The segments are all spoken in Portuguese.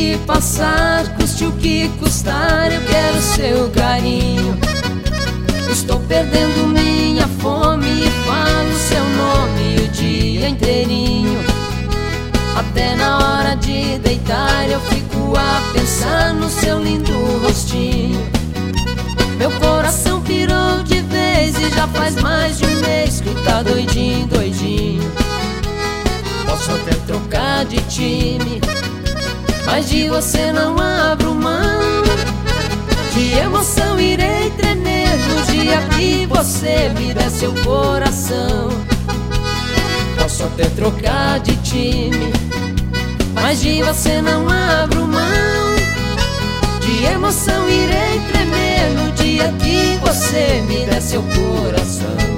que passar, custe o que custar, eu quero seu carinho. Estou perdendo minha fome e falo seu nome o dia inteirinho. Até na hora de deitar eu fico a pensar no seu lindo rostinho. Meu coração pirou de vez e já faz mais de um mês que tá doidinho, doidinho. Posso até trocar de time, mas de você não abro mão. De emoção irei tremer no dia que você me der seu coração. Posso até trocar de time, mas de você não abro mão. De emoção irei tremer no dia que você me der seu coração.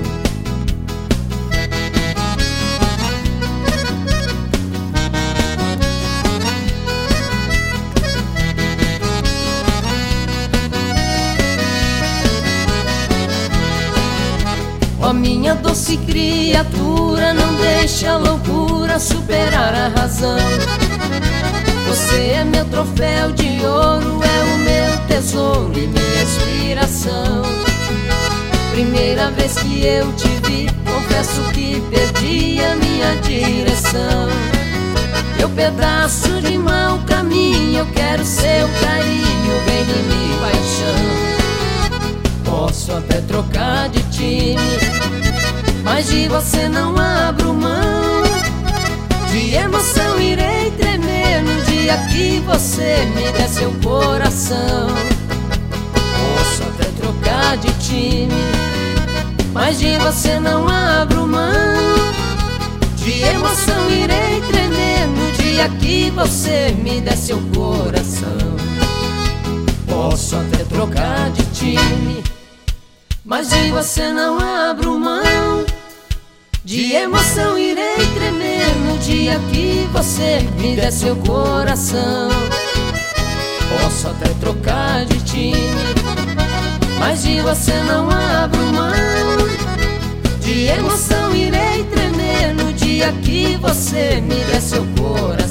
Ó minha doce criatura, não deixe a loucura superar a razão. Você é meu troféu de ouro, é o meu tesouro e minha inspiração. Primeira vez que eu te vi, confesso que perdi a minha direção. Meu pedaço de mau caminho, eu quero seu carinho, vem em mim, paixão. Posso até trocar de time, mas de você não abro mão. De emoção irei tremer no dia que você me der seu coração. Posso até trocar de time, mas de você não abro mão. De emoção irei tremer no dia que você me der seu coração. Posso até trocar de time, mas de você não abro mão. De emoção irei tremer no dia que você me der seu coração. Posso até trocar de time, mas de você não abro mão. De emoção irei tremer no dia que você me der seu coração.